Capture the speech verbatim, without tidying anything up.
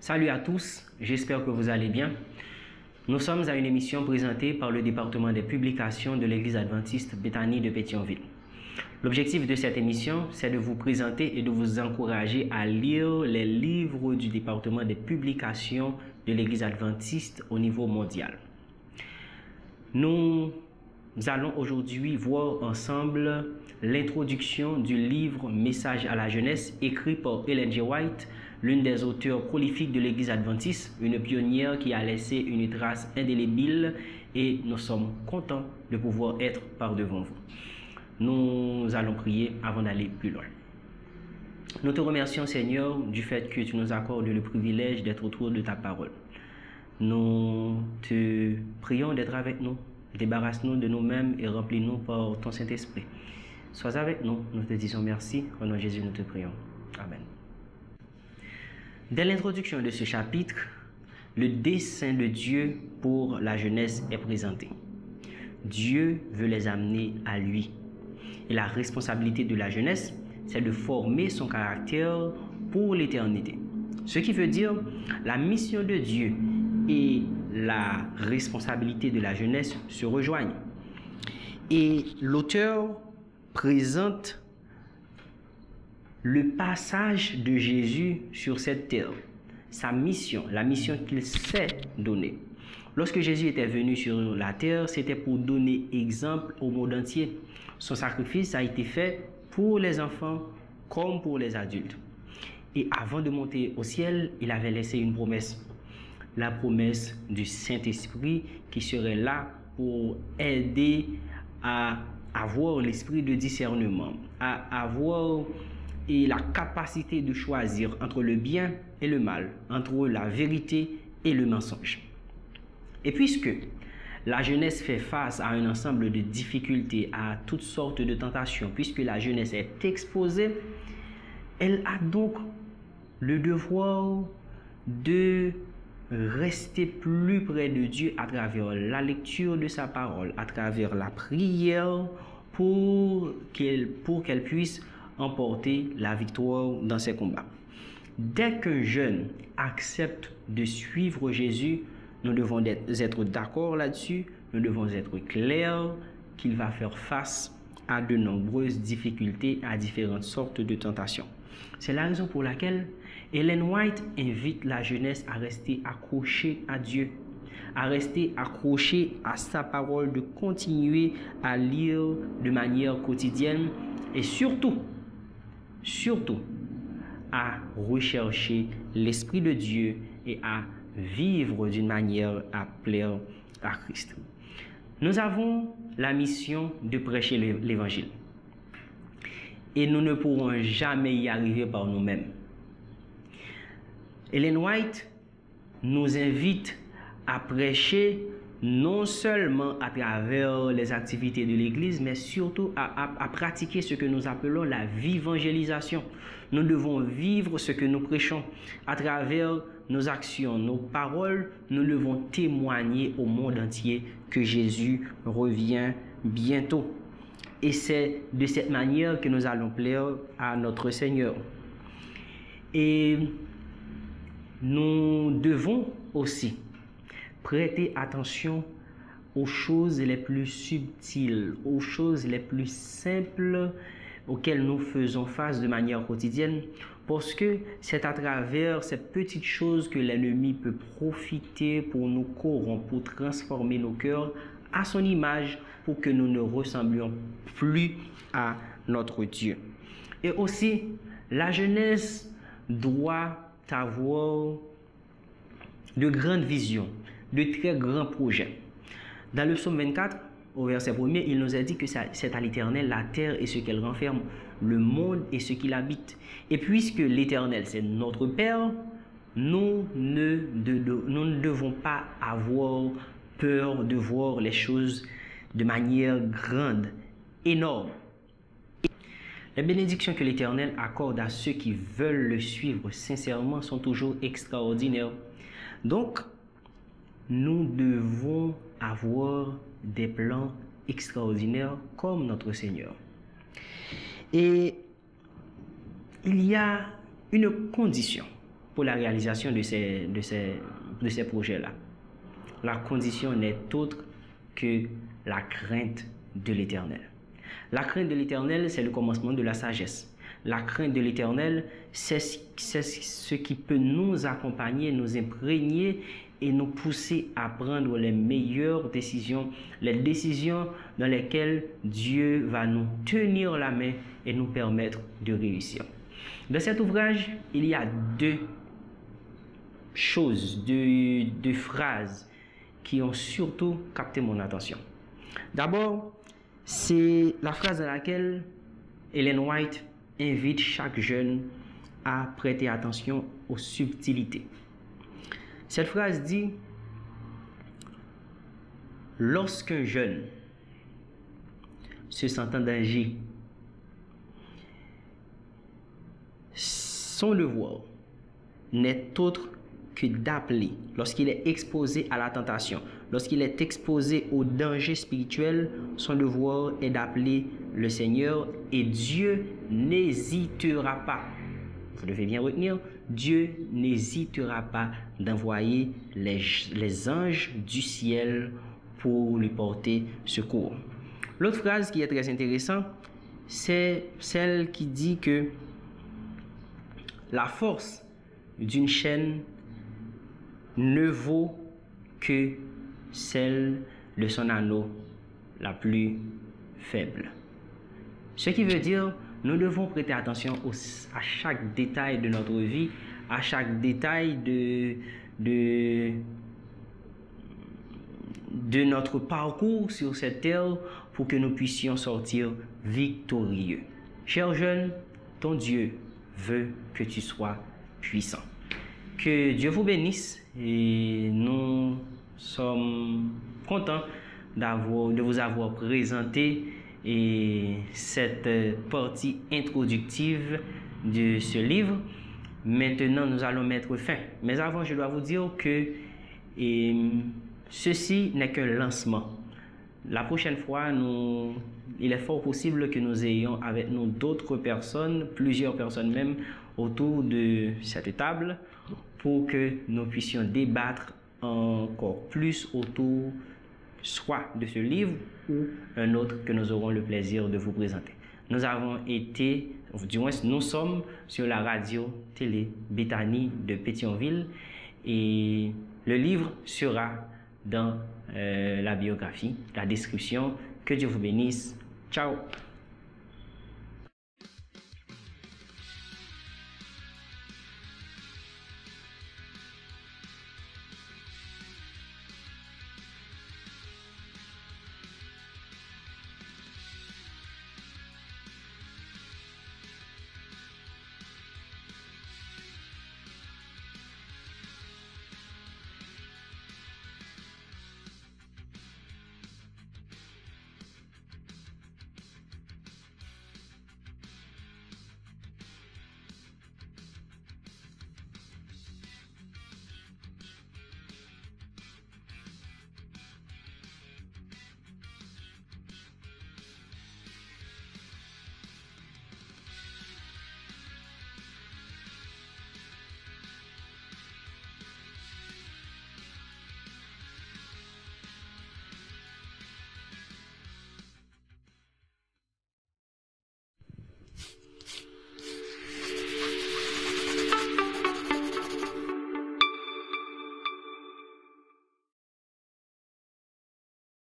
Salut à tous, j'espère que vous allez bien. Nous sommes à une émission présentée par le département des publications de l'Église adventiste Béthanie de Pétionville. L'objectif de cette émission, c'est de vous présenter et de vous encourager à lire les livres du département des publications de l'Église adventiste au niveau mondial. Nous allons aujourd'hui voir ensemble l'introduction du livre Message à la jeunesse écrit par Ellen G. White, l'une des auteurs prolifiques de l'Église adventiste, une pionnière qui a laissé une trace indélébile, et nous sommes contents de pouvoir être par devant vous. Nous allons prier avant d'aller plus loin. Nous te remercions, Seigneur, du fait que tu nous accordes le privilège d'être autour de ta parole. Nous te prions d'être avec nous. Débarrasse-nous de nous-mêmes et remplis-nous par ton Saint-Esprit. Sois avec nous, nous te disons merci. Au nom de Jésus, nous te prions. Amen. Dès l'introduction de ce chapitre, le dessein de Dieu pour la jeunesse est présenté. Dieu veut les amener à lui. Et la responsabilité de la jeunesse, c'est de former son caractère pour l'éternité. Ce qui veut dire la mission de Dieu et la responsabilité de la jeunesse se rejoignent. Et l'auteur présente le passage de Jésus sur cette terre, sa mission, la mission qu'il s'est donnée. Lorsque Jésus était venu sur la terre, c'était pour donner exemple au monde entier. Son sacrifice a été fait pour les enfants comme pour les adultes. Et avant de monter au ciel, il avait laissé une promesse. La promesse du Saint-Esprit qui serait là pour aider à avoir l'esprit de discernement, à avoir et la capacité de choisir entre le bien et le mal, entre la vérité et le mensonge. Et puisque la jeunesse fait face à un ensemble de difficultés, à toutes sortes de tentations, puisque la jeunesse est exposée, elle a donc le devoir de rester plus près de Dieu à travers la lecture de sa parole, à travers la prière, pour qu'elle pour qu'elle puisse emporter la victoire dans ses combats. Dès qu'un jeune accepte de suivre Jésus, nous devons être d'accord là-dessus, nous devons être clairs qu'il va faire face à de nombreuses difficultés, à différentes sortes de tentations. C'est la raison pour laquelle Ellen White invite la jeunesse à rester accrochée à Dieu, à rester accrochée à sa parole, de continuer à lire de manière quotidienne et surtout, surtout, à rechercher l'Esprit de Dieu et à vivre d'une manière à plaire à Christ. Nous avons la mission de prêcher l'Évangile. Et nous ne pourrons jamais y arriver par nous-mêmes. Ellen White nous invite à prêcher non seulement à travers les activités de l'Église, mais surtout à, à, à pratiquer ce que nous appelons la vivangélisation. Nous devons vivre ce que nous prêchons. À travers nos actions, nos paroles, nous devons témoigner au monde entier que Jésus revient bientôt. Et c'est de cette manière que nous allons plaire à notre Seigneur. Et nous devons aussi prêter attention aux choses les plus subtiles, aux choses les plus simples auxquelles nous faisons face de manière quotidienne, parce que c'est à travers ces petites choses que l'ennemi peut profiter pour nous corrompre, pour transformer nos cœurs à son image, pour que nous ne ressemblions plus à notre Dieu. Et aussi, la jeunesse doit avoir de grandes visions, de très grands projets. Dans le psaume vingt-quatre, au verset premier, il nous a dit que c'est à l'Éternel la terre et ce qu'elle renferme, le monde et ce qu'il habite. Et puisque l'Éternel, c'est notre Père, nous ne, de, de, nous ne devons pas avoir peur de voir les choses de manière grande, énorme. Les bénédictions que l'Éternel accorde à ceux qui veulent le suivre sincèrement sont toujours extraordinaires. Donc, nous devons avoir des plans extraordinaires comme notre Seigneur. Et il y a une condition pour la réalisation de ces, de ces, de ces projets-là. La condition n'est autre que la crainte de l'Éternel. La crainte de l'Éternel, c'est le commencement de la sagesse. La crainte de l'Éternel, c'est ce qui peut nous accompagner, nous imprégner et nous pousser à prendre les meilleures décisions, les décisions dans lesquelles Dieu va nous tenir la main et nous permettre de réussir. Dans cet ouvrage, il y a deux choses, deux, deux phrases qui ont surtout capté mon attention. D'abord, c'est la phrase dans laquelle Ellen White invite chaque jeune à prêter attention aux subtilités. Cette phrase dit: lorsqu'un jeune se sent en danger, son devoir n'est autre que d'appeler, lorsqu'il est exposé à la tentation, lorsqu'il est exposé au danger spirituel, son devoir est d'appeler le Seigneur et Dieu n'hésitera pas. Vous devez bien retenir, Dieu n'hésitera pas d'envoyer les, les anges du ciel pour lui porter secours. L'autre phrase qui est très intéressante, c'est celle qui dit que la force d'une chaîne ne vaut que celle de son anneau la plus faible. Ce qui veut dire, nous devons prêter attention au, à chaque détail de notre vie, à chaque détail de, de, de notre parcours sur cette terre pour que nous puissions sortir victorieux. Cher jeune, ton Dieu veut que tu sois puissant. Que Dieu vous bénisse et nous sommes contents d'avoir, de vous avoir présenté et cette partie introductive de ce livre. Maintenant, nous allons mettre fin. Mais avant, je dois vous dire que et, ceci n'est qu'un lancement. La prochaine fois, nous, il est fort possible que nous ayons avec nous d'autres personnes, plusieurs personnes même, autour de cette table, pour que nous puissions débattre encore plus autour soit de ce livre ou un autre que nous aurons le plaisir de vous présenter. Nous avons été, du moins nous sommes sur la radio télé Béthanie de Pétionville et le livre sera dans euh, la biographie, la description. Que Dieu vous bénisse. Ciao.